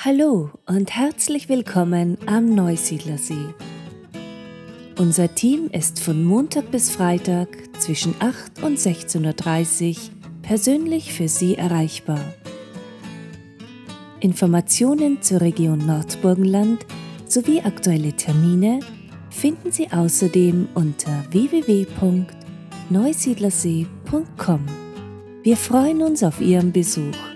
Hallo und herzlich willkommen am Neusiedlersee. Unser Team ist von Montag bis Freitag zwischen 8 und 16:30 Uhr persönlich für Sie erreichbar. Informationen zur Region Nordburgenland sowie aktuelle Termine finden Sie außerdem unter www.neusiedlersee.com. Wir freuen uns auf Ihren Besuch.